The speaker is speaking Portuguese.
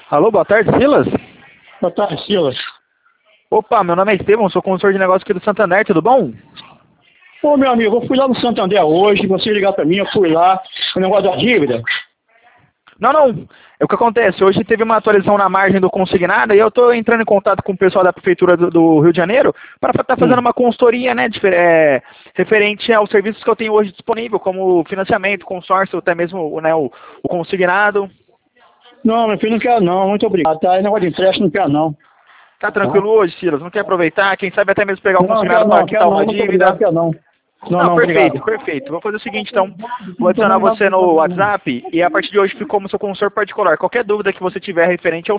Alô, boa tarde, Silas? Boa tarde, Silas. Opa, meu nome é Estevão, sou consultor de negócios aqui do Santander, tudo bom? Ô, meu amigo, eu fui lá no Santander hoje, você ligar pra mim, eu fui lá, o negócio da dívida. Não. É o que acontece, hoje teve uma atualização na margem do consignado e eu estou entrando em contato com o pessoal da Prefeitura do Rio de Janeiro para estar fazendo uma consultoria, né, referente aos serviços que eu tenho hoje disponível, como financiamento, consórcio, até mesmo, né, o consignado. Não, meu filho, não quero não, muito obrigado, tá? Esse negócio de empréstimo não quero não. Tá tranquilo hoje, Silas? Não quer aproveitar? Quem sabe até mesmo pegar o consignado para quitar uma Muito obrigado, dívida? quero não. Não, Perfeito, obrigado. perfeito. Vou fazer o seguinte, então. Vou adicionar você no WhatsApp e a partir de hoje ficou como seu consultor particular. Qualquer dúvida que você tiver referente ao